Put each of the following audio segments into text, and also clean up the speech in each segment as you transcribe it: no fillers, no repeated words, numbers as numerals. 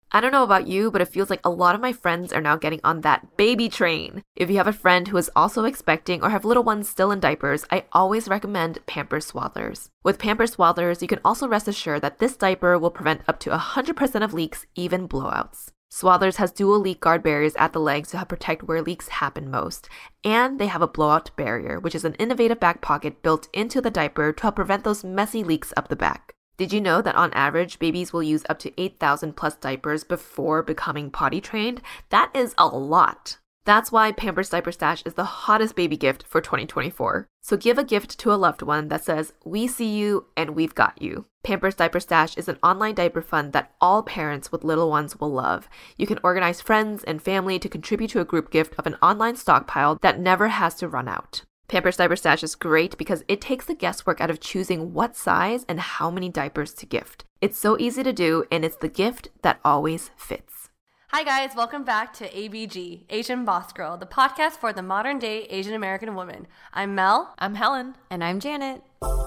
I don't know about you, but it feels like a lot of my friends are now getting on that baby train. If you have a friend who is also expecting or have little ones still in diapers, I always recommend Pampers Swaddlers. With Pampers Swaddlers, you can also rest assured that this diaper will prevent up to 100% of leaks, even blowouts. Swaddlers has dual leak guard barriers at the legs to help protect where leaks happen most. And they have a blowout barrier, which is an innovative back pocket built into the diaper to help prevent those messy leaks up the back. Did you know that on average, babies will use up to 8,000 plus diapers before becoming potty trained? That is a lot. That's why Pampers Diaper Stash is the hottest baby gift for 2024. So give a gift to a loved one that says, "We see you and we've got you." Pampers Diaper Stash is an online diaper fund that all parents with little ones will love. You can organize friends and family to contribute to a group gift of an online stockpile that never has to run out. Pampers Diaper Stash is great because it takes the guesswork out of choosing what size and how many diapers to gift. It's so easy to do, and it's the gift that always fits. Hi guys, welcome back to ABG, Asian Boss Girl, the podcast for the modern day Asian American woman. I'm Mel. I'm Helen. And I'm Janet.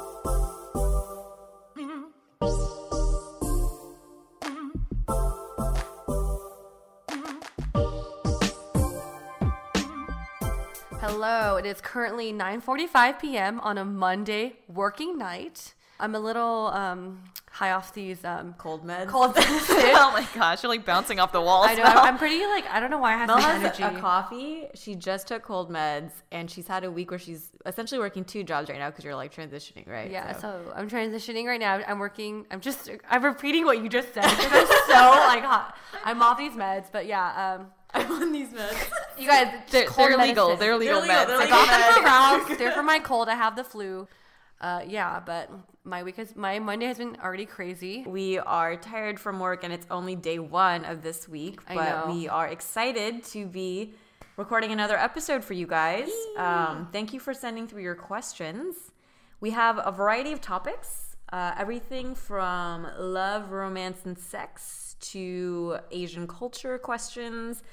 Hello, it is currently 9:45 p.m. on a Monday working night. I'm a little high off these cold meds. Oh my gosh, you're like bouncing off the walls. I know. I'm pretty like, I don't know why I have Mel some has energy. a coffee. She just took cold meds, and she's had a week where she's essentially working 2 jobs right now because you're like transitioning, right? Yeah, so I'm transitioning right now. I'm repeating what you just said because I'm so like hot. I'm off these meds, but yeah, I'm on these meds. you guys, They're legal. They're legal meds. I got them for Ralph. They're for my cold. I have the flu. Yeah, but my Monday has been already crazy. We are tired from work, and it's only day 1 of this week, but we are excited to be recording another episode for you guys. Thank you for sending through your questions. We have a variety of topics, everything from love, romance, and sex to Asian culture questions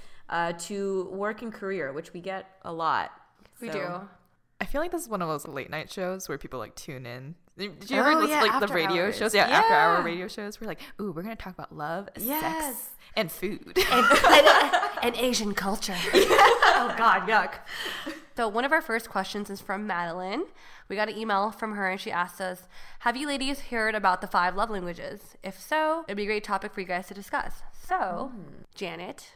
to work and career, which we get a lot. We do. I feel like this is one of those late night shows where people like tune in. Did you ever listen to like the radio hours. shows? Yeah, after hour radio shows. We're like, ooh, we're gonna talk about love, sex, and food, and Asian culture. Oh God, yuck. So one of our first questions is from Madeline. We got an email from her, and she asked us, "Have you ladies heard about the 5 love languages? If so, it'd be a great topic for you guys to discuss." So, Janet,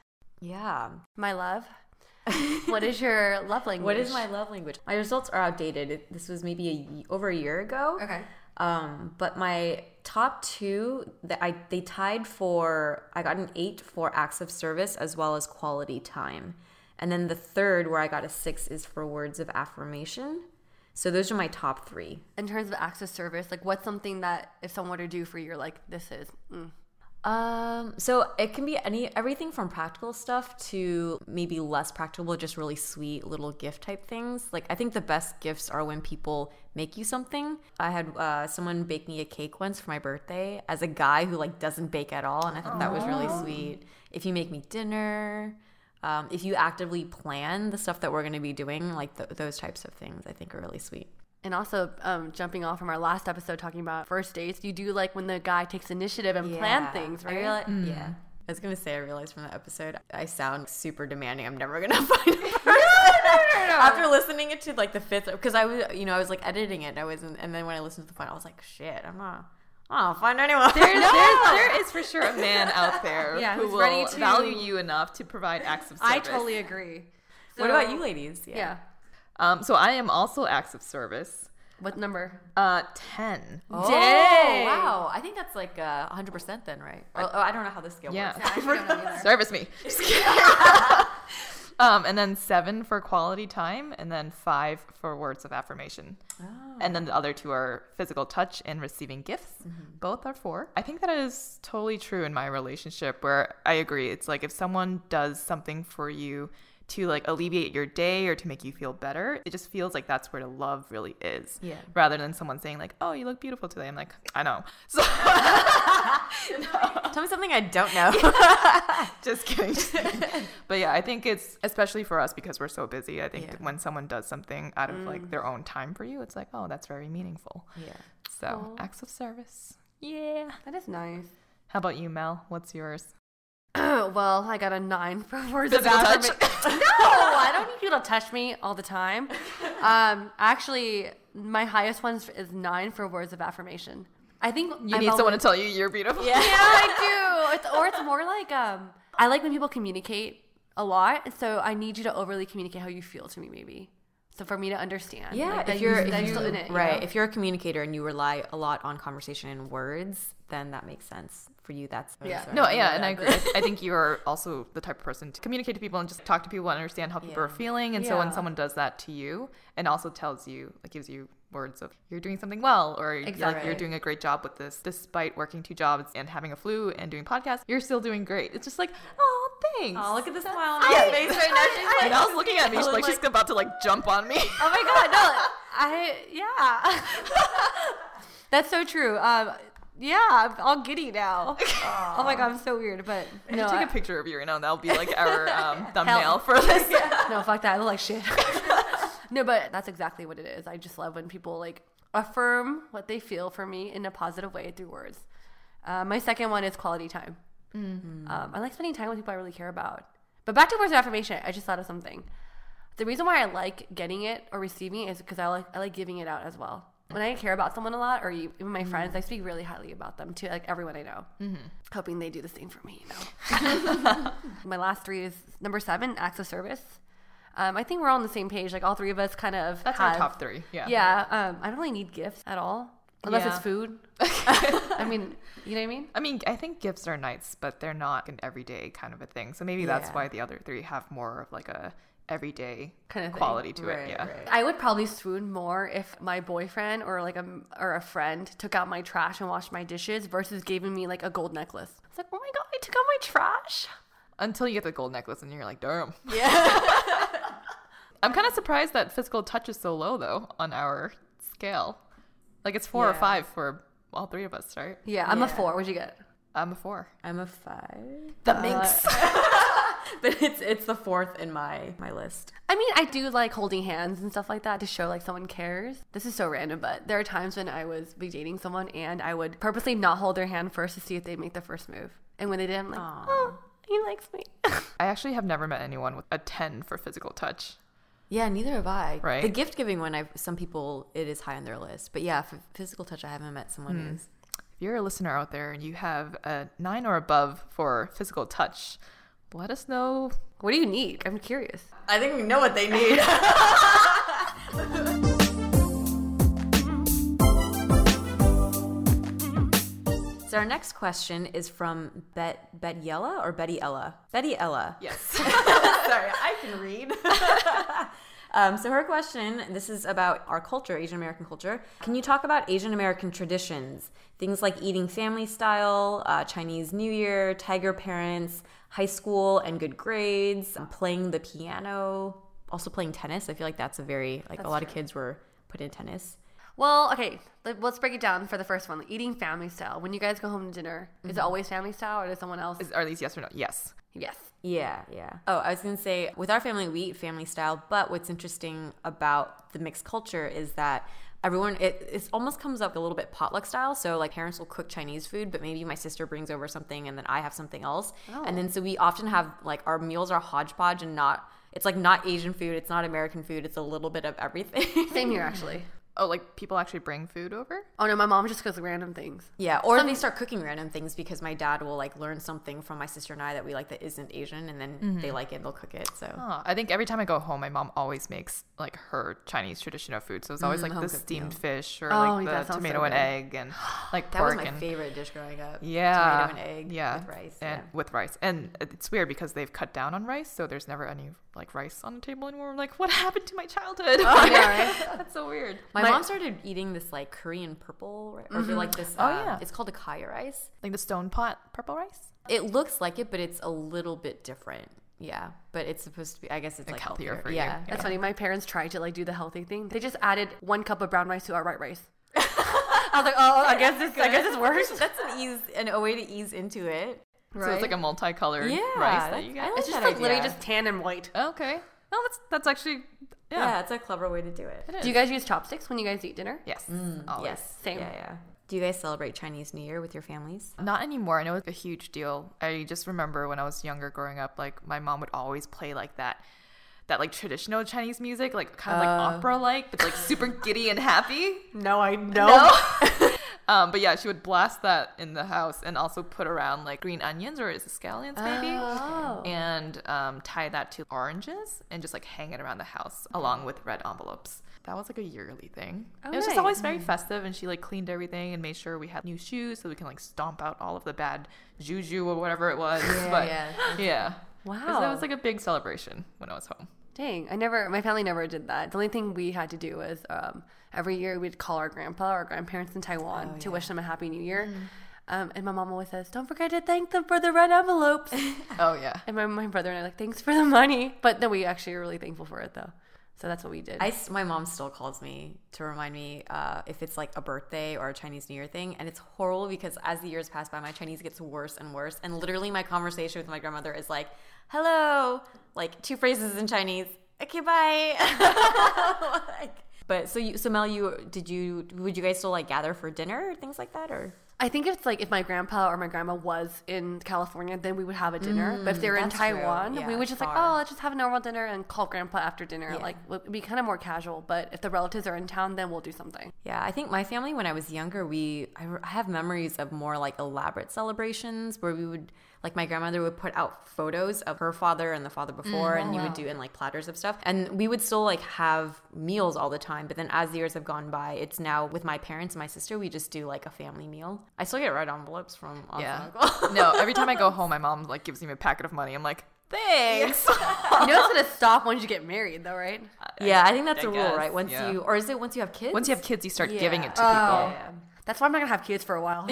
my love. What is your love language? What is my love language? My results are outdated. This was maybe over a year ago. Okay. But my top 2 they tied for. I got an 8 for acts of service as well as quality time, and then the third where I got a 6 is for words of affirmation. So those are my top 3. In terms of acts of service, like what's something that if someone were to do for you, you're like, this is. So it can be everything from practical stuff to maybe less practical, just really sweet little gift type things. Like I think the best gifts are when people make you something. I had someone bake me a cake once for my birthday as a guy who like doesn't bake at all, and I thought that was really sweet. If you make me dinner, if you actively plan the stuff that we're going to be doing, like those types of things, I think are really sweet. And also, jumping off from our last episode talking about first dates, you do like when the guy takes initiative and plan things, right? Yeah. I was going to say, I realized from the episode, I sound super demanding. I'm never going to find a person. No. After listening it to like the 5th, because I was like editing it, and then when I listened to the final, I was like, shit, I don't find anyone. There is for sure a man out there who who's will ready to value you enough to provide acts of service. I totally agree. So, what about you ladies? Yeah. So I am also acts of service. What number? 10. Oh, dang. wow. I think that's like 100% then, right? I don't know how this scale works. I don't know either. Service me. Just kidding. And then 7 for quality time, and then 5 for words of affirmation. Oh. And then the other 2 are physical touch and receiving gifts. Mm-hmm. Both are 4. I think that is totally true in my relationship, where I agree. It's like if someone does something for you to like alleviate your day or to make you feel better, it just feels like that's where the love really is. Yeah. Rather than someone saying like, "Oh, you look beautiful today." I'm like, I know. So Tell me something I don't know. Just kidding. But yeah, I think it's especially for us because we're so busy. I think when someone does something out of like their own time for you, it's like, oh, that's very meaningful. Yeah. So acts of service. Yeah. That is nice. How about you, Mel? What's yours? Well, I got a 9 for words of Physical touch? affirmation. No, I don't need people to touch me all the time. Actually, my highest one is 9 for words of affirmation. I think You need someone to tell you you're beautiful. Yeah, I do. It's more like I like when people communicate a lot, so I need you to overly communicate how you feel to me, maybe. So for me to understand. Yeah, like, if you're still in it, you right, know? if you're a communicator and you rely a lot on conversation and words, then that makes sense for you. That's Yeah. No, yeah, and I agree. I think you are also the type of person to communicate to people and just talk to people and understand how people are feeling. And so when Yeah. someone does that to you and also tells you, like, gives you words of you're doing something well, or like you're doing a great job with this, despite working 2 jobs and having a flu and doing podcasts, you're still doing great. It's just like, oh, thanks. Oh, look at the smile on my face right now. She's And I was looking at me, she's about to like jump on me. Oh my god, no, yeah. That's so true. Yeah, I'm all giddy now. Oh my god, I'm so weird, but no. Take a picture of you right now, and that'll be like our thumbnail for this. No, fuck that. I look like shit. No, but that's exactly what it is. I just love when people like affirm what they feel for me in a positive way through words. My second one is quality time. I like spending time with people I really care about. But back to words of affirmation, I just thought of something. The reason why I like getting it or receiving it is because I like giving it out as well. When I care about someone a lot, or even my friends, I speak really highly about them to like everyone I know, hoping they do the same for me. You know. My last 3 is number 7, acts of service. I think we're all on the same page. Like all 3 of us kind of. That's our top 3. Yeah. Yeah. I don't really need gifts at all, unless it's food. I mean, you know what I mean? I mean, I think gifts are nice, but they're not an everyday kind of a thing. So maybe that's why the other 3 have more of like a everyday kind of quality to it. Yeah. Right. I would probably swoon more if my boyfriend or like a friend took out my trash and washed my dishes versus giving me like a gold necklace. It's like, oh my god, I took out my trash. Until you get the gold necklace and you're like, damn. Yeah. I'm kind of surprised that physical touch is so low though on our scale. Like it's 4 or 5 for all 3 of us, right? Yeah, I'm a 4. What'd you get? I'm a 4. I'm a 5. The minx. But it's the 4th in my list. I mean, I do like holding hands and stuff like that to show like someone cares. This is so random, but there are times when I was dating someone and I would purposely not hold their hand first to see if they'd make the first move. And when they did, I'm like, oh, he likes me. I actually have never met anyone with a 10 for physical touch. Yeah, neither have I. Right. The gift giving one, some people, it is high on their list. But yeah, for physical touch, I haven't met someone who's. If you're a listener out there and you have a 9 or above for physical touch, let us know. What do you need? I'm curious. I think we know what they need. So our next question is from Betty-Ella or Betty-Ella? Betty-Ella. Yes. Sorry, I can read. So her question, this is about our culture, Asian American culture. Can you talk about Asian American traditions? Things like eating family style, Chinese New Year, tiger parents, high school and good grades, playing the piano, also playing tennis. I feel like that's a lot of kids were put in tennis. Well, okay, let's break it down for the first one. Eating family style. When you guys go home to dinner, is it always family style or does someone else? Are these yes or no? Yes. Yes. Yeah. Oh, I was going to say, with our family, we eat family style, but what's interesting about the mixed culture is that everyone, it almost comes up a little bit potluck style. So like parents will cook Chinese food, but maybe my sister brings over something and then I have something else. Oh. And then so we often have like our meals are hodgepodge and it's like not Asian food. It's not American food. It's a little bit of everything. Same here, actually. Oh, like people actually bring food over? Oh no, my mom just cooks random things. Yeah, or they start cooking random things because my dad will like learn something from my sister and I that we like that isn't Asian, and then they like it and they'll cook it. So I think every time I go home, my mom always makes like her Chinese traditional food. So it's always like the steamed fish or like the tomato and egg and like pork. That was my favorite dish growing up. Yeah, tomato and egg. Yeah, with rice. And with rice, and it's weird because they've cut down on rice, so there's never any like rice on the table anymore. I'm like, what happened to my childhood? Oh yeah, right? That's so weird. My mom started eating this like Korean purple, or like this. It's called a kaya rice, like the stone pot purple rice. It looks like it, but it's a little bit different. Yeah, but it's supposed to be. I guess it's like healthier for you. Yeah, that's funny. My parents tried to like do the healthy thing. They just added 1 cup of brown rice to our white rice. I was like, oh, I guess this works. That's a way to ease into it. Right? So it's like a multicolored rice that you get. It's just like literally just tan and white. Okay. No, that's actually yeah, it's a clever way to do it. Do you guys use chopsticks when you guys eat dinner? Yes. Yes. Same. Yeah. Do you guys celebrate Chinese New Year with your families? Not anymore. I know it's a huge deal. I just remember when I was younger growing up, like my mom would always play like that like traditional Chinese music, like kind of like opera-like, but like super giddy and happy. No, I know. But yeah, she would blast that in the house and also put around like green onions, or is it scallions maybe? Oh. And tie that to oranges and just like hang it around the house along with red envelopes. That was like a yearly thing. Oh, it was just nice. always very festive, and she like cleaned everything and made sure we had new shoes so we can like stomp out all of the bad juju or whatever it was. Yeah. Wow. It was like a big celebration when I was home. Dang, my family never did that. The only thing we had to do was every year we'd call our grandpa or grandparents in Taiwan to wish them a happy new year. And my mom always says, don't forget to thank them for the red envelopes. Oh, yeah. And my brother and I are like, thanks for the money. But then we actually are really thankful for it, though. So that's what we did. My mom still calls me to remind me if it's like a birthday or a Chinese New Year thing. And it's horrible because as the years pass by, my Chinese gets worse and worse. And literally my conversation with my grandmother is like, hello, like 2 phrases in Chinese. Okay, bye. But so Mel, would you guys still like gather for dinner or things like that, or? I think it's like if my grandpa or my grandma was in California, then we would have a dinner. But if they were in that's true. Taiwan, Yeah, we would just like, far. let's just have a normal dinner and call grandpa after dinner. Like, it'd be kind of more casual. But if the relatives are in town, then we'll do something. Yeah, I think my family, when I was younger, I have memories of more like elaborate celebrations where we would, like my grandmother would put out photos of her father and the father before, and you would do in like platters of stuff. And we would still like have meals all the time. But then as the years have gone by, it's now with my parents and my sister, we just do like a family meal. I still get red envelopes from Uncle. No, every time I go home, my mom like gives me a packet of money. I'm like, thanks. You know it's going to stop once you get married, though, right? Yeah, I think that's I a rule, guess, right? yeah. Or is it once you have kids? Once you have kids, you start giving it to Oh. people. That's why I'm not going to have kids for a while.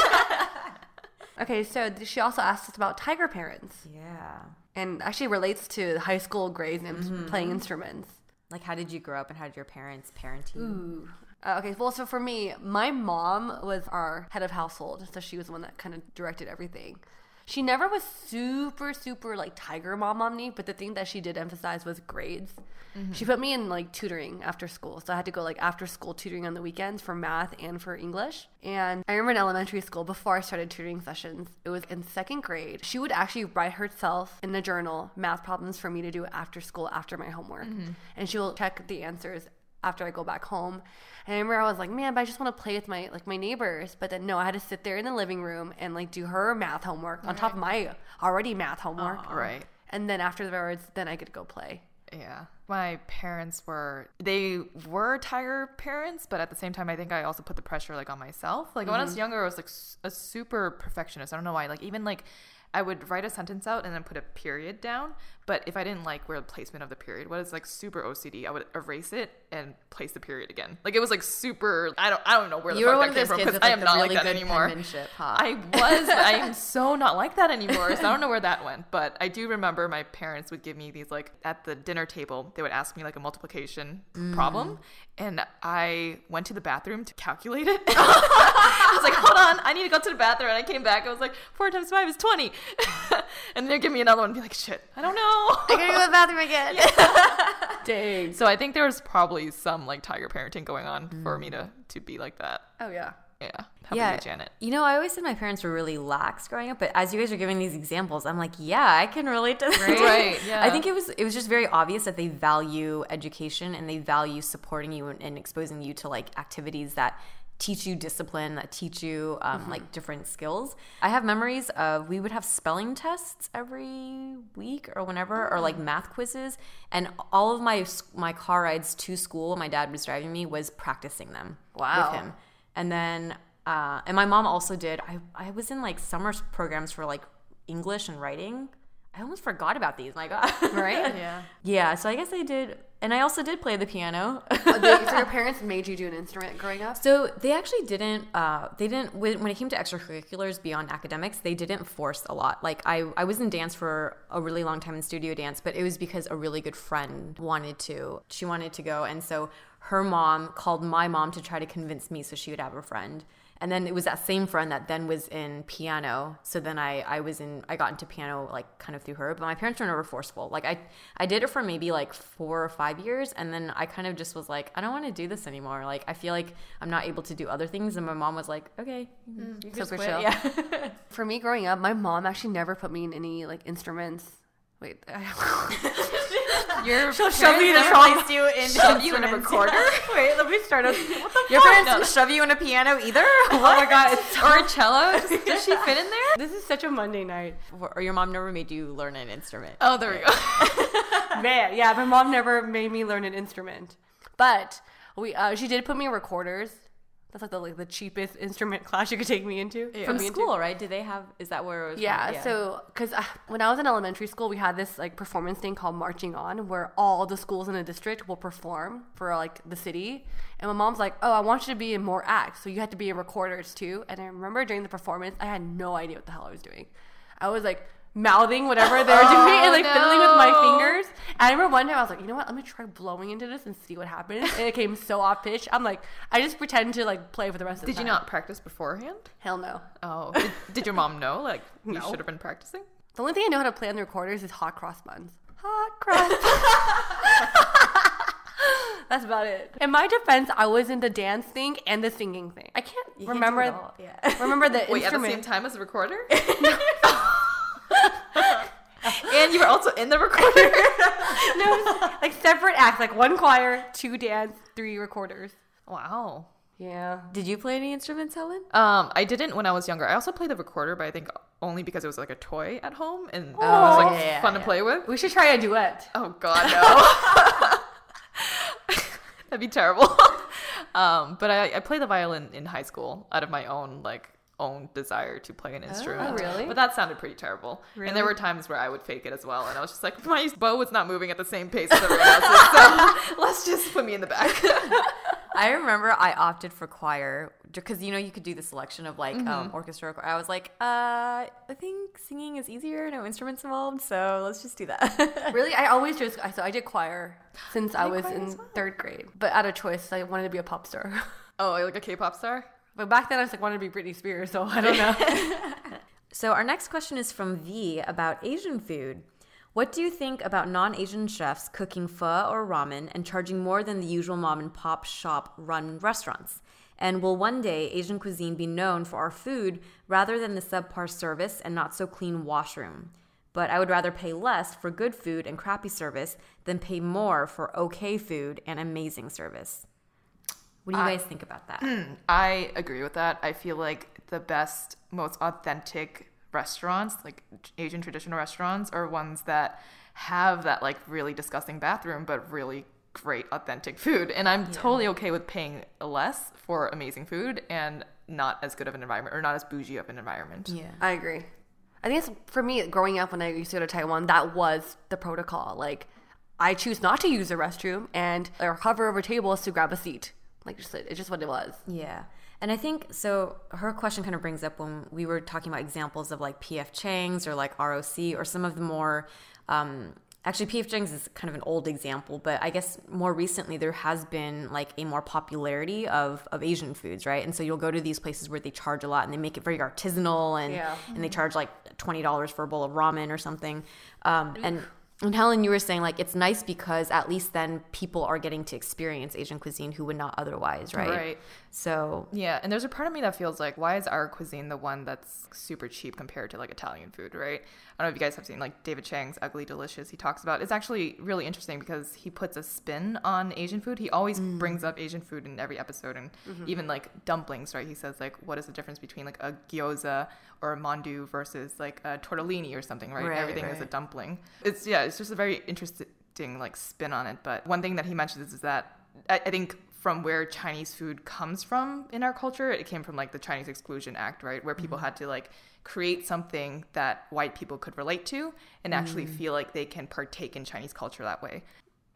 Okay, so she also asked us about tiger parents. Yeah. And actually relates to high school grades and playing instruments. Like, how did you grow up and how did your parents parent you? Okay, well, so for me, my mom was our head of household, so she was the one that kind of directed everything. She never was super, super like tiger mom me, but the thing that she did emphasize was grades. She put me in like tutoring after school, so I had to go like after school tutoring on the weekends for math and for English. And I remember in elementary school, before I started tutoring sessions, it was in 2nd grade, she would actually write herself in a journal math problems for me to do after school after my homework. And she will check the answers after I go back home. And I remember I was like, man, but I just want to play with my neighbors. But then no, I had to sit there in the living room and like do her math homework on top of my already math homework. Right. And then afterwards, then I could go play. Yeah. My parents were tiger parents, but at the same time, I think I also put the pressure like on myself. Like when I was younger, I was like a super perfectionist. I don't know why. Like even like I would write a sentence out and then put a period down. But if I didn't like where the placement of the period was like super OCD, I would erase it and place the period again. Like it was like super. I don't know where the fuck that came from, because I am not like that anymore. Huh? I was, but I am so not like that anymore. So I don't know where that went. But I do remember my parents would give me these like at the dinner table. They would ask me like a multiplication problem, and I went to the bathroom to calculate it. I was like, hold on, I need to go to the bathroom. And I came back. I was like, 4 times 5 is 20. And they'd give me another one and be like, shit, I don't know. I gotta go to the bathroom again. Dang. So I think there was probably some like tiger parenting going on for me to be like that. Oh yeah. Yeah. How about you, Janet? You know, I always said my parents were really lax growing up, but as you guys are giving these examples, I'm like, yeah, I can relate to that. Right, yeah. I think it was just very obvious that they value education and they value supporting you and exposing you to like activities that teach you discipline, that teach you like different skills. I have memories of we would have spelling tests every week or whenever, or like math quizzes, and all of my car rides to school when my dad was driving me was practicing them with him. And then and my mom also did. I was in like summer programs for like English and writing. I almost forgot about these. My God. Right? Yeah. Yeah. So I guess I did. And I also did play the piano. So your parents made you do an instrument growing up? So they actually didn't, when it came to extracurriculars beyond academics, they didn't force a lot. Like I was in dance for a really long time in studio dance, but it was because a really good friend she wanted to go. And so her mom called my mom to try to convince me so she would have a friend. And then it was that same friend that then was in piano. So then I got into piano like kind of through her, but my parents were never forceful. Like I did it for maybe like 4 or 5 years. And then I kind of just was like, I don't want to do this anymore. Like I feel like I'm not able to do other things. And my mom was like, okay, you can just quit. chill. Yeah. For me growing up, my mom actually never put me in any like instruments. Wait, She'll shove you in a recorder. Wait, let me start. What the Your fuck? parents Didn't shove you in a piano either? Oh my god, it's Or a cello? Does she fit in there? this is such a Monday night. Or your mom never made you learn an instrument? Oh, there we go. Man, yeah, my mom never made me learn an instrument, but she did put me in recorders. That's like the cheapest instrument class you could take me into. From school, right? Do they have? Is that where it was? Yeah, from? so because when I was in elementary school, we had this like performance thing called Marching On, where all the schools in the district will perform for like the city. And my mom's like, "Oh, I want you to be in more acts, so you had to be in recorders too." And I remember during the performance, I had no idea what the hell I was doing. I was like mouthing whatever they were doing and like fiddling with my fingers. And I remember one time I was like, you know what? Let me try blowing into this and see what happens. And it came so off pitch. I'm like, I just pretend to like play for the rest of the time. Did you not practice beforehand? Hell no. Oh, did your mom know? Like, you No. should have been practicing? The only thing I know how to play on the recorders is hot cross buns. Hot cross. That's about it. In my defense, I was in the dance thing and the singing thing. I can't remember. Remember the Wait, instrument. at the same time as the recorder? And you were also in the recorder? No, like separate acts, like 1 choir, 2 dance, 3 recorders. Wow. Yeah. Did you play any instruments, Helen? I didn't when I was younger. I also played the recorder, but I think only because it was like a toy at home and it was like fun to play with. We should try a duet. Oh God, no. That'd be terrible. But I played the violin in high school out of my own desire to play an instrument. Oh, really? But that sounded pretty terrible. And there were times where I would fake it as well, and I was just like, my bow was not moving at the same pace as everyone else's, so let's just put me in the back. I remember I opted for choir because you could do the selection of like orchestra. I was like, I think singing is easier, no instruments involved, so let's just do that. Really? I did choir since I was in 3rd grade. But out of choice, I wanted to be a pop star. Oh, like a K-pop star? But back then I was like, wanted to be Britney Spears, so I don't know. So our next question is from V about Asian food. What do you think about non-Asian chefs cooking pho or ramen and charging more than the usual mom and pop shop run restaurants? And will one day Asian cuisine be known for our food rather than the subpar service and not so clean washroom? But I would rather pay less for good food and crappy service than pay more for okay food and amazing service. What do you guys think about that? I agree with that. I feel like the best, most authentic restaurants, like Asian traditional restaurants, are ones that have that like really disgusting bathroom, but really great authentic food. And I'm totally okay with paying less for amazing food and not as good of an environment or not as bougie of an environment. Yeah. I agree. I think for me, growing up when I used to go to Taiwan, that was the protocol. Like, I choose not to use the restroom, and our hover over table is to grab a seat. Like, it's just what it was. Yeah. And I think, so her question kind of brings up when we were talking about examples of like P.F. Chang's or like ROC or some of the more, actually P.F. Chang's is kind of an old example, but I guess more recently there has been like a more popularity of Asian foods, right? And so you'll go to these places where they charge a lot and they make it very artisanal and they charge like $20 for a bowl of ramen or something. And Helen, you were saying like it's nice because at least then people are getting to experience Asian cuisine who would not otherwise, right? Right. So yeah, and there's a part of me that feels like, why is our cuisine the one that's super cheap compared to like Italian food, right? I don't know if you guys have seen like David Chang's Ugly Delicious. He talks about it's actually really interesting because he puts a spin on Asian food. He always brings up Asian food in every episode, and even like dumplings, right? He says like, what is the difference between like a gyoza or a mandu versus like a tortellini or something, right? Everything is a dumpling. It's just a very interesting like spin on it. But one thing that he mentions is that I think from where Chinese food comes from in our culture, it came from like the Chinese Exclusion Act, right? Where people had to like create something that white people could relate to and actually feel like they can partake in Chinese culture that way.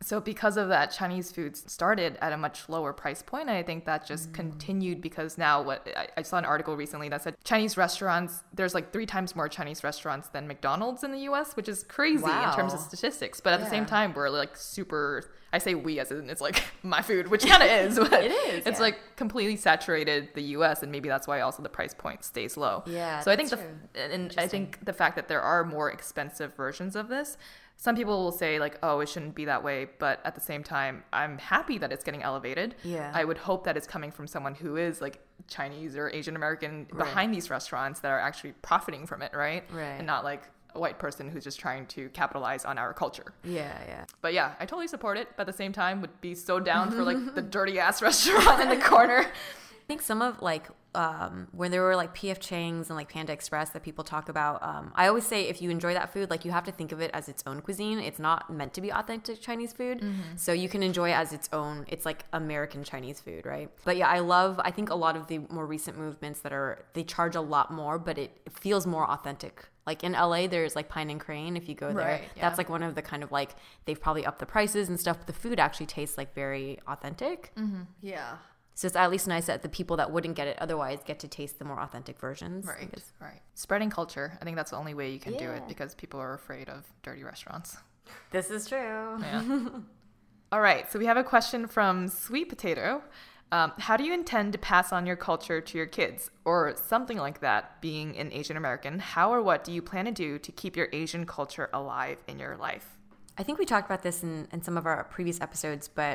So because of that, Chinese food started at a much lower price point. And I think that just continued because now I saw an article recently that said Chinese restaurants, there's like 3 times more Chinese restaurants than McDonald's in the US, which is crazy in terms of statistics. But at the same time, we're like super, I say we as in it's like my food, which kind of is. But it is. It's like completely saturated the US, and maybe that's why also the price point stays low. Yeah. So I think I think the fact that there are more expensive versions of this, some people will say like, oh, it shouldn't be that way. But at the same time, I'm happy that it's getting elevated. Yeah. I would hope that it's coming from someone who is like Chinese or Asian American behind these restaurants that are actually profiting from it, right? Right. And not like a white person who's just trying to capitalize on our culture. Yeah. But yeah, I totally support it. But at the same time, would be so down for like the dirty ass restaurant in the corner. I think some of like when there were like PF Chang's and like Panda Express that people talk about, I always say if you enjoy that food, like you have to think of it as its own cuisine. It's not meant to be authentic Chinese food. So you can enjoy it as its own. It's like American Chinese food, right? But yeah, I think a lot of the more recent movements they charge a lot more, but it feels more authentic. Like in LA, there's like Pine and Crane. If you go there, that's like one of the kind of like, they've probably upped the prices and stuff, but the food actually tastes like very authentic. Yeah. So it's at least nice that the people that wouldn't get it otherwise get to taste the more authentic versions. Right. Spreading culture. I think that's the only way you can do it, because people are afraid of dirty restaurants. This is true. Yeah. All right. So we have a question from Sweet Potato. How do you intend to pass on your culture to your kids, or something like that? Being an Asian American, how or what do you plan to do to keep your Asian culture alive in your life? I think we talked about this in some of our previous episodes, but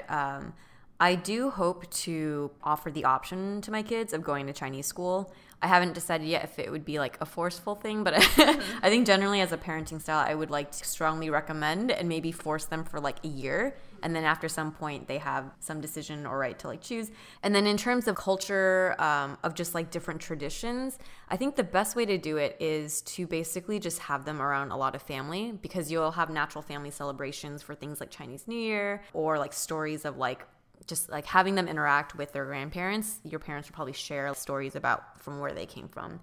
I do hope to offer the option to my kids of going to Chinese school. I haven't decided yet if it would be like a forceful thing, but I think generally as a parenting style, I would like to strongly recommend and maybe force them for like a year. And then after some point, they have some decision or right to like choose. And then in terms of culture, of just like different traditions, I think the best way to do it is to basically just have them around a lot of family, because you'll have natural family celebrations for things like Chinese New Year, or like stories of like, just like having them interact with their grandparents. Your parents will probably share stories about from where they came from.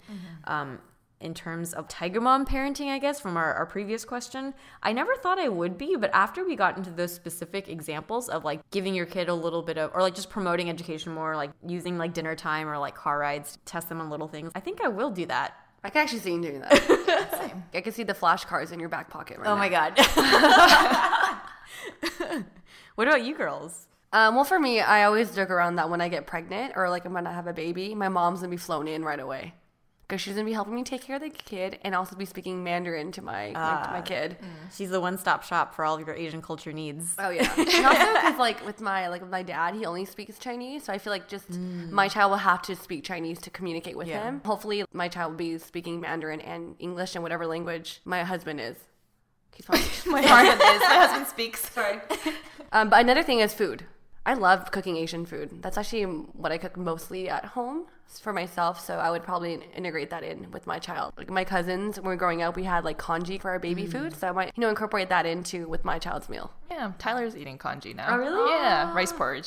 In terms of Tiger Mom parenting, I guess, from our previous question, I never thought I would be, but after we got into those specific examples of like giving your kid a little bit of, or like just promoting education more, like using like dinner time or like car rides to test them on little things, I think I will do that. I can actually see you doing that. Same. I can see the flashcards in your back pocket right now. Oh my God. What about you girls? Well, for me, I always joke around that when I get pregnant or like when I have a baby, my mom's going to be flown in right away. Because she's going to be helping me take care of the kid and also be speaking Mandarin to my kid. She's the one-stop shop for all of your Asian culture needs. Oh, yeah. And also because like with my dad, he only speaks Chinese. So I feel like just my child will have to speak Chinese to communicate with him. Hopefully my child will be speaking Mandarin and English and whatever language my husband is. He's probably My husband speaks. Sorry. But another thing is food. I love cooking Asian food. That's actually what I cook mostly at home for myself. So I would probably integrate that in with my child. Like my cousins, when we were growing up, we had like congee for our baby food. So I might, incorporate that into with my child's meal. Yeah, Tyler's eating congee now. Oh, really? Yeah, rice porridge.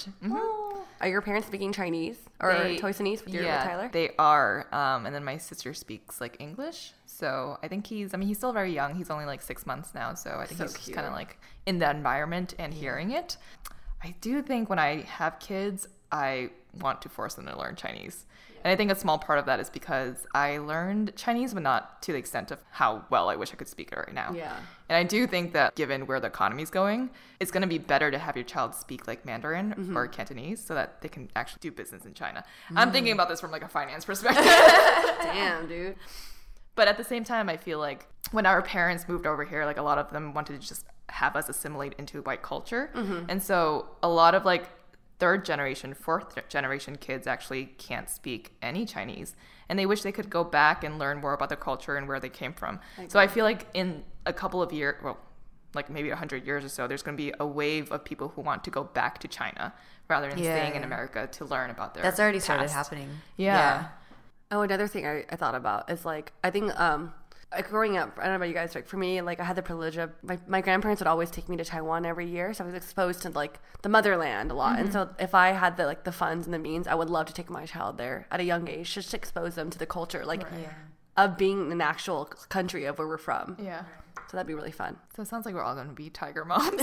Are your parents speaking Chinese or Toisanese with Tyler? They are. And then my sister speaks like English. So I think he's still very young. He's only like 6 months now. So I think he's just kind of like in the environment and hearing it. I do think when I have kids, I want to force them to learn Chinese. And I think a small part of that is because I learned Chinese, but not to the extent of how well I wish I could speak it right now. Yeah. And I do think that given where the economy is going, it's going to be better to have your child speak like Mandarin or Cantonese so that they can actually do business in China. I'm thinking about this from like a finance perspective. Damn, dude. But at the same time, I feel like when our parents moved over here, like a lot of them wanted to just have us assimilate into white culture. And so a lot of like third generation, fourth generation kids actually can't speak any Chinese. And they wish they could go back and learn more about the culture and where they came from. So I feel like in a couple of years, well, like maybe 100 years or so, there's going to be a wave of people who want to go back to China rather than staying in America to learn about their That's already past. started happening. Yeah. Oh, another thing I thought about is like, I think growing up, I don't know about you guys, like for me, like I had the privilege of my grandparents would always take me to Taiwan every year, so I was exposed to like the motherland a lot. And so if I had the funds and the means, I would love to take my child there at a young age, just to expose them to the culture, like of being an actual country of where we're from. Yeah. So that'd be really fun. So it sounds like we're all going to be tiger moms.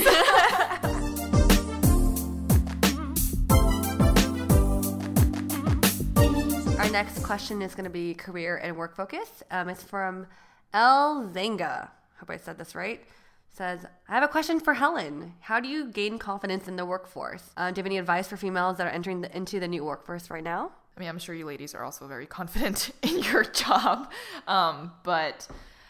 Our next question is going to be career and work focus. It's from El Zanga. Hope I said this right. Says, I have a question for Helen. How do you gain confidence in the workforce? Do you have any advice for females that are entering into the new workforce right now? I mean, I'm sure you ladies are also very confident in your job. But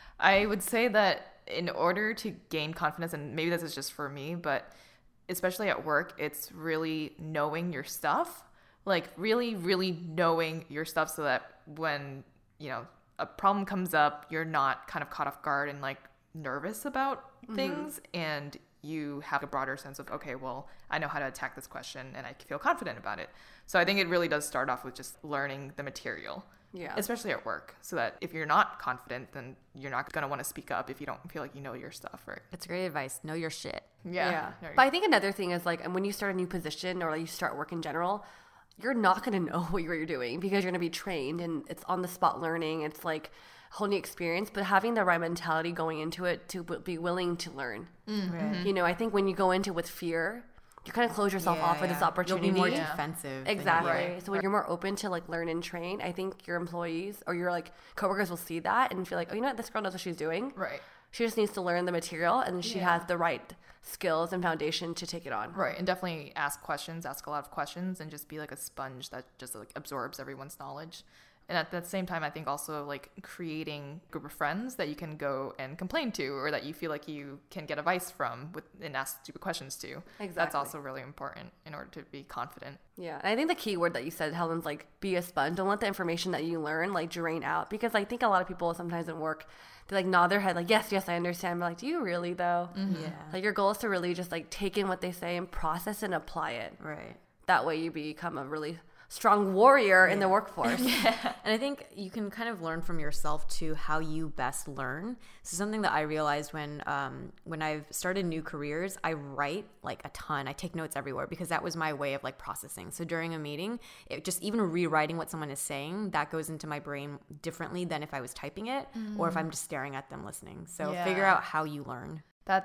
I would say that in order to gain confidence, and maybe this is just for me, but especially at work, it's really knowing your stuff. Like really, really knowing your stuff so that when, you know, a problem comes up, you're not kind of caught off guard and like nervous about things, and you have a broader sense of, okay, well, I know how to attack this question and I feel confident about it. So I think it really does start off with just learning the material. Yeah. Especially at work, so that if you're not confident, then you're not going to want to speak up if you don't feel like you know your stuff, right? It's great advice. Know your shit. Yeah. But I think another thing is like, and when you start a new position or like you start work in general, you're not going to know what you're doing because you're going to be trained and it's on the spot learning. It's like a whole new experience, but having the right mentality going into it to be willing to learn. Right. You know, I think when you go into it with fear, you kind of close yourself off for this opportunity. You'll be more defensive. Exactly. Right. So when you're more open to like learn and train, I think your employees or your like coworkers will see that and feel like, oh, you know what, this girl knows what she's doing. Right. She just needs to learn the material and she has the right skills and foundation to take it on. Right. And definitely ask a lot of questions, and just be like a sponge that just like absorbs everyone's knowledge. And at the same time, I think also like creating a group of friends that you can go and complain to, or that you feel like you can get advice from and ask stupid questions to. Exactly. That's also really important in order to be confident. Yeah. And I think the key word that you said, Helen's like, be a sponge. Don't let the information that you learn like drain out. Because I think a lot of people sometimes in work, they like nod their head like, yes, I understand. But like, do you really though? Yeah. Like your goal is to really just like take in what they say and process and apply it. Right. That way you become a really strong warrior in the workforce. And I think you can kind of learn from yourself too how you best learn. So something that I realized when I've started new careers, I write like a ton. I take notes everywhere because that was my way of like processing. So during a meeting, it just even rewriting what someone is saying, that goes into my brain differently than if I was typing it or if I'm just staring at them listening. So figure out how you learn.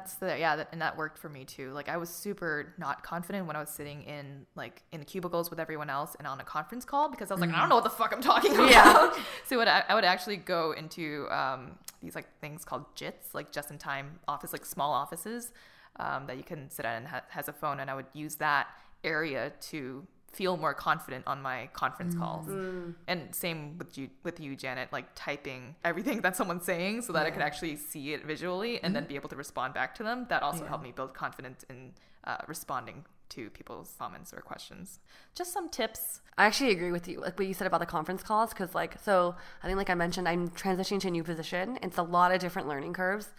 And that worked for me too. Like I was super not confident when I was sitting in cubicles with everyone else and on a conference call, because I was like, I don't know what the fuck I'm talking about. So I would actually go into these like things called JITs, like just in time office, like small offices that you can sit at and has a phone, and I would use that area to feel more confident on my conference calls. And same with you, Janet, like typing everything that someone's saying so that I could actually see it visually and then be able to respond back to them. That also helped me build confidence in responding to people's comments or questions. Just some tips. I actually agree with you, like what you said about the conference calls, because so I think like I mentioned, I'm transitioning to a new position. It's a lot of different learning curves,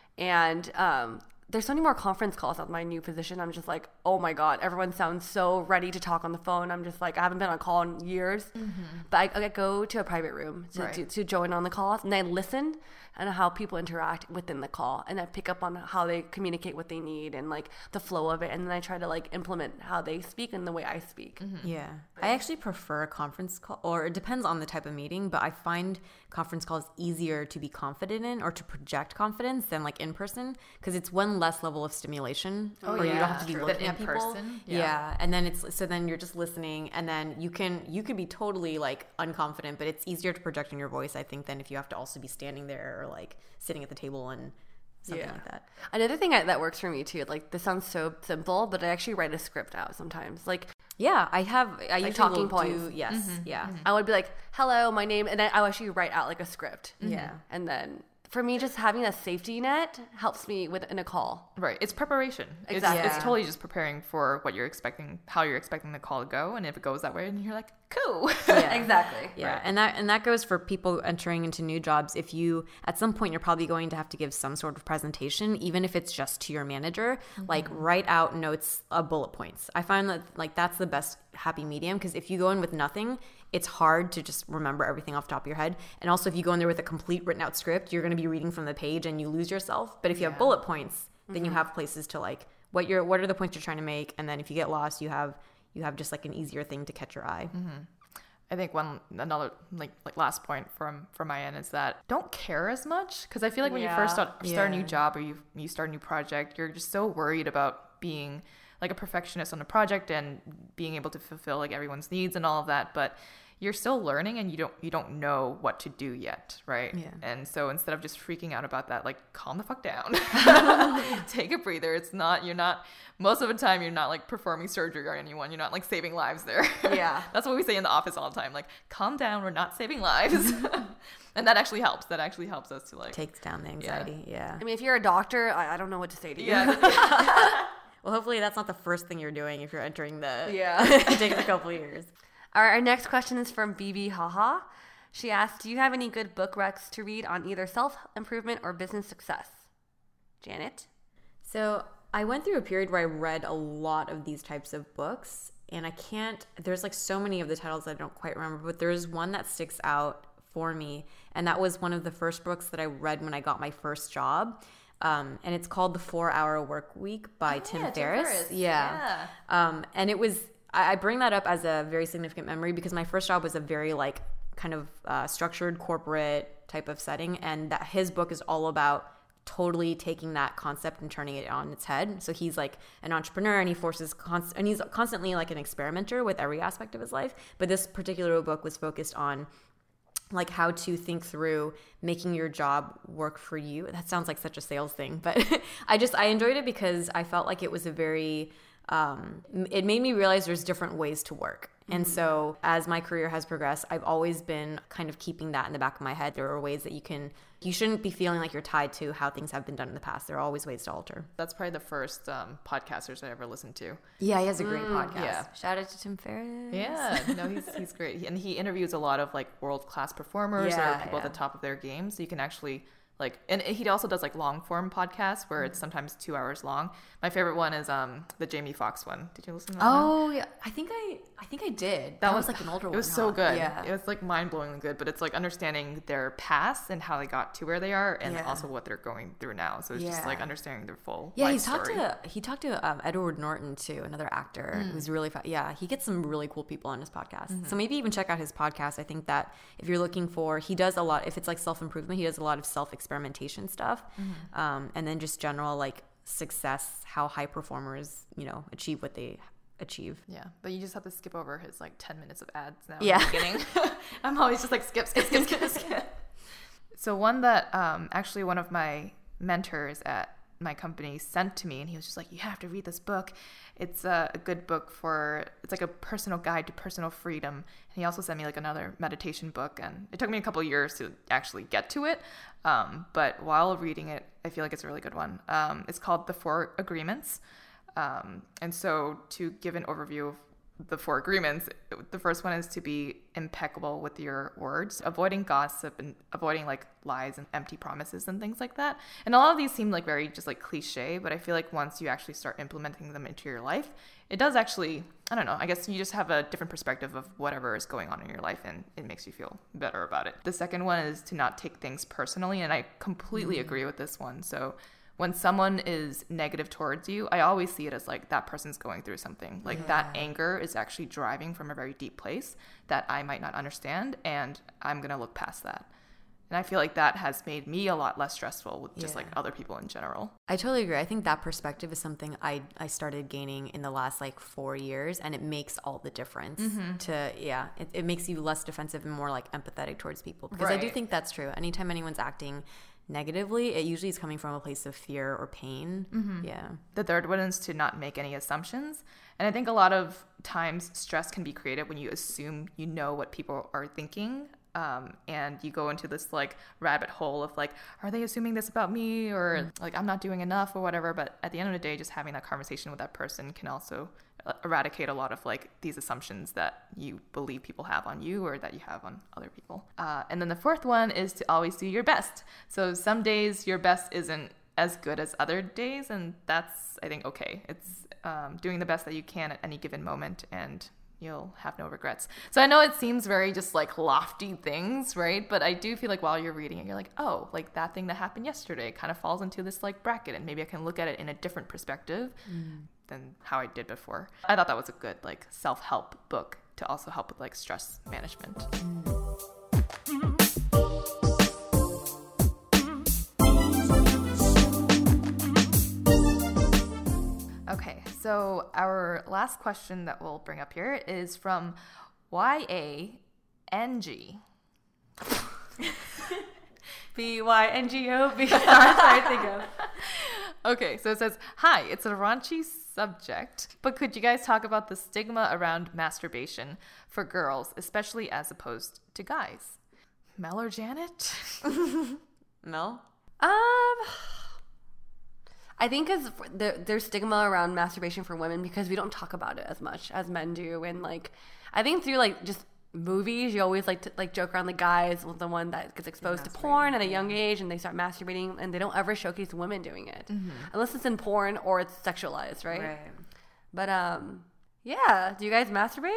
and there's so many more conference calls on my new position. I'm just like, oh my God, everyone sounds so ready to talk on the phone. I'm just like, I haven't been on a call in years. But I go to a private room to join on the calls, and I listen and how people interact within the call. And I pick up on how they communicate what they need and like the flow of it. And then I try to like implement how they speak and the way I speak. Yeah. I actually prefer a conference call, or it depends on the type of meeting, but I find conference calls easier to be confident in or to project confidence than like in person, because it's one less level of stimulation where you don't have to be looking at people. Person. Yeah. And then then you're just listening, and then you could be totally like unconfident, but it's easier to project in your voice, I think, than if you have to also be standing there or like sitting at the table and something like that. Another thing that works for me too, like this sounds so simple, but I actually write a script out sometimes. Like, yeah, I usually talking will points. Yes. Yeah. I would be like, hello, my name, and then I would actually write out like a script. Yeah. And then for me, just having a safety net helps me in a call. Right. It's preparation. Exactly. It's totally just preparing for what you're expecting, how you're expecting the call to go. And if it goes that way, and you're like, cool. Yeah. Exactly. Yeah. Right. And that goes for people entering into new jobs. If you, at some point, you're probably going to have to give some sort of presentation, even if it's just to your manager, like write out notes, bullet points. I find that like that's the best happy medium, because if you go in with nothing, it's hard to just remember everything off the top of your head. And also if you go in there with a complete written out script, you're going to be reading from the page and you lose yourself. But if you have bullet points, then you have places to like, what are the points you're trying to make? And then if you get lost, you have just like an easier thing to catch your eye. I think another last point from my end is that don't care as much, because I feel like when you first start a new job or you start a new project, you're just so worried about being like a perfectionist on the project and being able to fulfill like everyone's needs and all of that, but you're still learning and you don't know what to do yet, right? Yeah. And so instead of just freaking out about that, like calm the fuck down. Take a breather. Most of the time you're not like performing surgery on anyone. You're not like saving lives there. Yeah. That's what we say in the office all the time. Like, calm down, we're not saving lives. And that actually helps. That actually helps us to like Takes down the anxiety. Yeah. I mean, if you're a doctor, I don't know what to say to you. Yeah. Well, hopefully that's not the first thing you're doing if you're entering the. Yeah. It takes a couple years. All right, our next question is from BB Haha. She asked, do you have any good book recs to read on either self-improvement or business success? Janet? So I went through a period where I read a lot of these types of books, and there's like so many of the titles I don't quite remember, but there's one that sticks out for me, and that was one of the first books that I read when I got my first job. And it's called The 4-Hour Work Week by Tim Ferriss. Yeah. And it was, I bring that up as a very significant memory because my first job was a very like kind of structured corporate type of setting, and that his book is all about totally taking that concept and turning it on its head. So he's like an entrepreneur, and and he's constantly like an experimenter with every aspect of his life. But this particular book was focused on like how to think through making your job work for you. That sounds like such a sales thing, but I enjoyed it because I felt like it was a very, it made me realize there's different ways to work. And so as my career has progressed, I've always been kind of keeping that in the back of my head. There are ways that you shouldn't be feeling like you're tied to how things have been done in the past. There are always ways to alter. That's probably the first podcasters I ever listened to. Yeah, he has a great podcast. Yeah. Shout out to Tim Ferriss. Yeah, no, he's great. And he interviews a lot of like world-class performers or people at the top of their game. So you can actually like, and he also does like long form podcasts where it's sometimes 2 hours long. My favorite one is the Jamie Foxx one. Did you listen to that one? Yeah. I think I did. That was like an older one. It was so good. Yeah. It was like mind-blowingly good, but it's like understanding their past and how they got to where they are, and also what they're going through now. So it's just like understanding their full life story. He talked to Edward Norton too, another actor who's really yeah, he gets some really cool people on his podcast. So maybe even check out his podcast. I think that if you're looking for, he does a lot, if it's like self-improvement, he does a lot of self-experimentation stuff. And then just general like success, how high performers, achieve what they achieve. Yeah, but you just have to skip over his like 10 minutes of ads now. Yeah. In the beginning. I'm always just like skip. So one that actually one of my mentors at my company sent to me, and he was just like, you have to read this book. It's a good book it's like a personal guide to personal freedom. And he also sent me like another meditation book, and it took me a couple of years to actually get to it. But while reading it, I feel like it's a really good one. It's called The 4 Agreements. And so to give an overview of the 4 agreements, the first one is to be impeccable with your words, avoiding gossip and avoiding like lies and empty promises and things like that. And a lot of these seem like very just like cliche, but I feel like once you actually start implementing them into your life, it does actually, I don't know, I guess you just have a different perspective of whatever is going on in your life, and it makes you feel better about it. The second one is to not take things personally, and I completely agree with this one. So when someone is negative towards you, I always see it as like that person's going through something. Like that anger is actually driving from a very deep place that I might not understand, and I'm going to look past that. And I feel like that has made me a lot less stressful with just like other people in general. I totally agree. I think that perspective is something I started gaining in the last like 4 years, and it makes all the difference it makes you less defensive and more like empathetic towards people, because I do think that's true. Anytime anyone's acting negatively, it usually is coming from a place of fear or pain. Yeah. The third one is to not make any assumptions. And I think a lot of times stress can be created when you assume you know what people are thinking. And you go into this like rabbit hole of like, are they assuming this about me, or like I'm not doing enough or whatever. But at the end of the day, just having that conversation with that person can also eradicate a lot of like these assumptions that you believe people have on you or that you have on other people. And then the fourth one is to always do your best. So some days your best isn't as good as other days, and that's, I think, okay. It's doing the best that you can at any given moment, and you'll have no regrets. So I know it seems very just like lofty things, right? But I do feel like while you're reading it, you're like, oh, like that thing that happened yesterday kind of falls into this like bracket, and maybe I can look at it in a different perspective than how I did before. I thought that was a good like self-help book to also help with like stress management. Okay, so our last question that we'll bring up here is from YANG. BYNGO. Sorry, think of. Okay, so it says, hi, it's a raunchy subject, but could you guys talk about the stigma around masturbation for girls, especially as opposed to guys? Mel or Janet? Mel? I think because there's stigma around masturbation for women because we don't talk about it as much as men do, and like I think through like just movies, you always like to like joke around the guys with the one that gets exposed to porn at a young age and they start masturbating, and they don't ever showcase women doing it unless it's in porn or it's sexualized, right? But yeah, do you guys masturbate?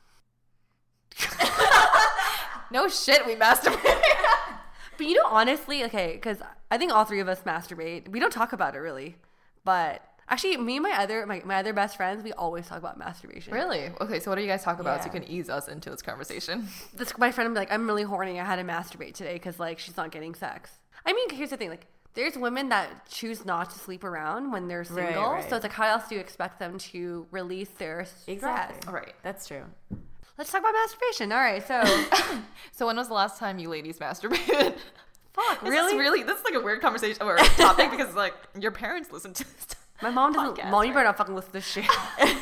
No shit, we masturbate. But you know, honestly, okay, because I think all three of us masturbate. We don't talk about it really, but actually, me and my other best friends, we always talk about masturbation. Really? Okay, so what do you guys talk about so you can ease us into this conversation? My friend would be like, I'm really horny. I had to masturbate today because like she's not getting sex. I mean, here's the thing, like there's women that choose not to sleep around when they're single. Right. So it's like, how else do you expect them to release their stress? Right. That's true. Let's talk about masturbation. All right, so So when was the last time you ladies masturbated? fuck, This is like a weird conversation or topic because like your parents listen to this stuff. My mom doesn't. Podcast, Mom, you better not fucking listen to this shit.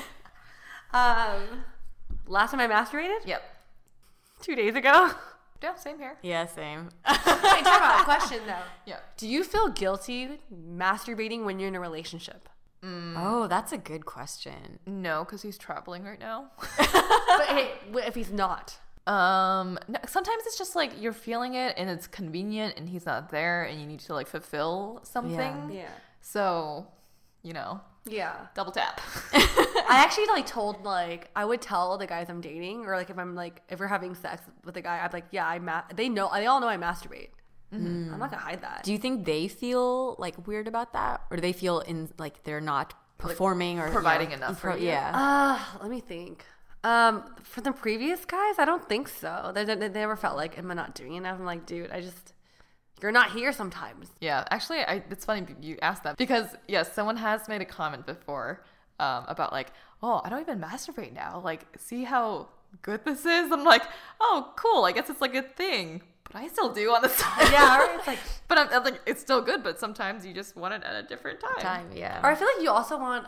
Last time I masturbated? Yep. 2 days ago. Yeah, same here. Yeah, same. Wait, talk about a question though. Yeah. Do you feel guilty masturbating when you're in a relationship? Oh, that's a good question. No, because he's traveling right now. But hey, what if he's not? No, sometimes it's just like you're feeling it and it's convenient and he's not there and you need to like fulfill something. Yeah. So, you know, Yeah. double tap. I actually like told like I would tell the guys I'm dating, or like if we're having sex with a guy, I'd like, yeah, they all know I masturbate. I'm not gonna hide that. Do you think they feel like weird about that, or do they feel in like they're not performing or providing enough for you? Yeah. Let me think. For the previous guys, I don't think so. They never felt like, am I not doing enough? I'm like, dude, you're not here sometimes. Yeah, actually, it's funny you asked that because yes, someone has made a comment before about like, oh, I don't even masturbate now. Like, see how good this is? I'm like, oh, cool. I guess it's like a thing, but I still do on the side. Yeah, right? It's like, but I'm like, it's still good. But sometimes you just want it at a different time. Yeah. or I feel like you also want.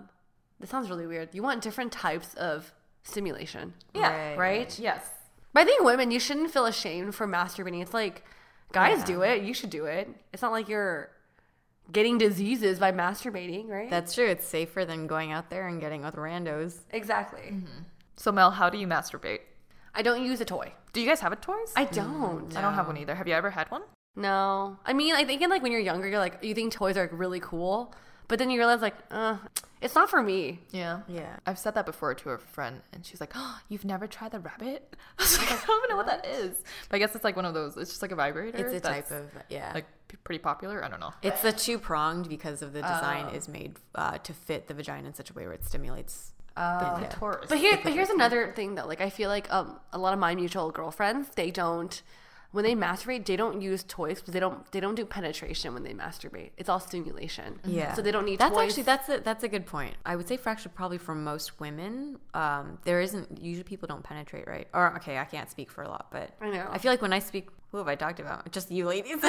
This sounds really weird. You want different types of stimulation. Yeah. Right? Yes. But I think women, you shouldn't feel ashamed for masturbating. It's like, guys do it. You should do it. It's not like you're getting diseases by masturbating, right? That's true. It's safer than going out there and getting with randos. Exactly. So Mel, how do you masturbate? I don't use a toy. Do you guys have a toys? I don't. I don't have one either. Have you ever had one? No. I mean, I think like when you're younger, you're like, you think toys are like really cool, but then you realize like, it's not for me. Yeah. Yeah. I've said that before to a friend, and she's like, "Oh, you've never tried the rabbit?" I was like, "I don't even know what that is." But I guess it's like one of those. It's just like a vibrator. It's a that's, type of, yeah. like pretty popular. I don't know. It's the two-pronged because of the design is made to fit the vagina in such a way where it stimulates. The Taurus. But here's another thing though. Like I feel like a lot of my mutual girlfriends, they don't, when they masturbate, they don't use toys because they don't do penetration when they masturbate. It's all stimulation. Yeah. So they don't need that's toys. Actually that's a good point. I would say probably for most women, there isn't usually people don't penetrate, right? Or okay, I can't speak for a lot, but I know. I feel like when I speak, who have I talked about? Just you ladies.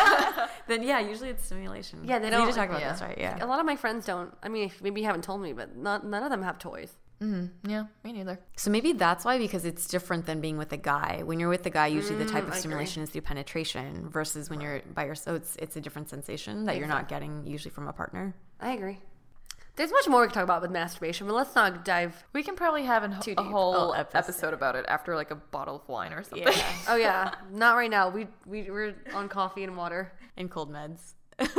Then yeah, usually it's stimulation. Yeah, they We don't- need to talk about yeah. this, right? Yeah. A lot of my friends don't. I mean, maybe you haven't told me, but none of them have toys. Yeah, me neither. So maybe that's why, because it's different than being with a guy. When you're with a guy, usually the type of I stimulation is through penetration versus when you're by yourself. So it's a different sensation that you're not getting usually from a partner. I agree. There's much more we can talk about with masturbation, but let's not dive. We can probably have a deep. whole Episode. episode about it after like a bottle of wine or something. Yeah. Oh yeah, not right now. We're on coffee and water. And cold meds.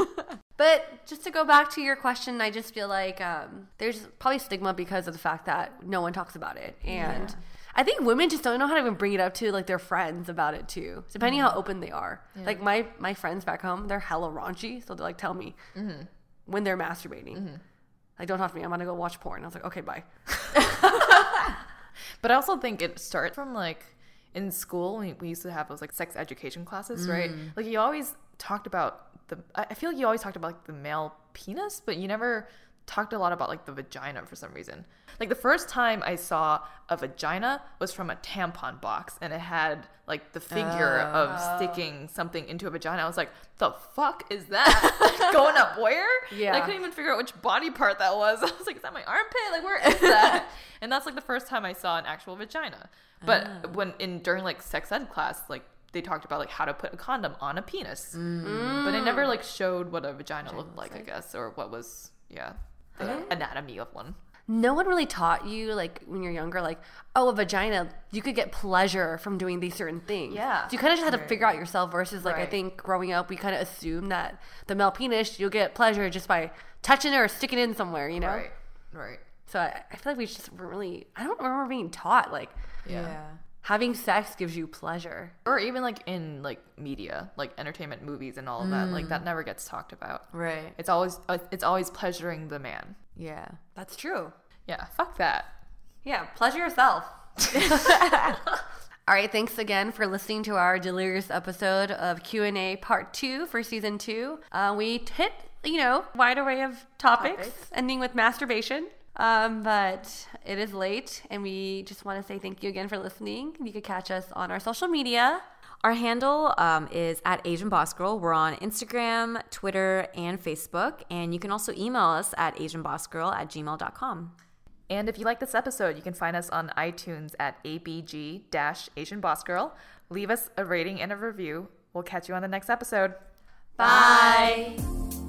But just to go back to your question, I just feel like there's probably stigma because of the fact that no one talks about it, and I think women just don't know how to even bring it up to like their friends about it too, depending how open they are. Like my friends back home, they're hella raunchy, so they like tell me when they're masturbating. Like, don't talk to me. I'm gonna go watch porn. I was like, okay, bye. But I also think it starts from like in school. We used to have those like sex education classes, right? Like you always talked about I feel like you always talked about like the male penis, but you never talked a lot about like the vagina for some reason. Like the first time I saw a vagina was from a tampon box, and it had like the figure of sticking something into a vagina. I was like, the fuck is that? Going up where? Yeah. And I couldn't even figure out which body part that was. I was like, is that my armpit? Like, where is that? And that's like the first time I saw an actual vagina. But during like sex ed class, like they talked about like how to put a condom on a penis, but it never like showed what a vagina looked like, I guess, or what was the anatomy of one. No one really taught you, like, when you're younger, like, oh, a vagina, you could get pleasure from doing these certain things. Yeah. So you kind of just had to figure out yourself versus, like, I think growing up, we kind of assume that the male penis, you'll get pleasure just by touching it or sticking it in somewhere, you know? Right. So I feel like we just weren't really, I don't remember being taught, like, having sex gives you pleasure. Or even like in like media, like entertainment movies and all of that, like that never gets talked about. Right. It's always pleasuring the man. Yeah. That's true. Yeah, fuck that. Yeah, pleasure yourself. All right, thanks again for listening to our delirious episode of Q&A Part 2 for Season 2. We hit, wide array of topics, ending with masturbation. But it is late, and we just want to say thank you again for listening. You can catch us on our social media. Our handle is at Asian Boss Girl. We're on Instagram, Twitter, and Facebook. And you can also email us at asianbossgirl@gmail.com. And if you like this episode, you can find us on iTunes at ABG-Asian Boss Girl. Leave us a rating and a review. We'll catch you on the next episode. Bye.